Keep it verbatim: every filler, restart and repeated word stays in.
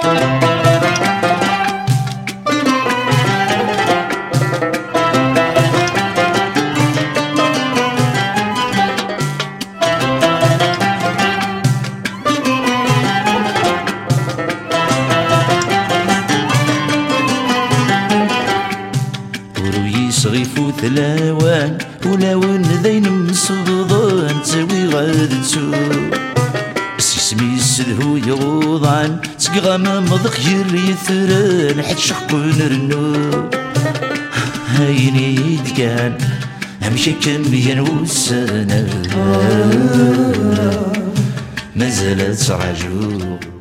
صغيفو ثلاوان ولاون ذين مصدان تسوي غاد تسوق سيسمي السدهو يوضعن تقغم مضخ يري ثران حد شق نرنو هايني كان همشي كم ينوسنا ما زالت عجوق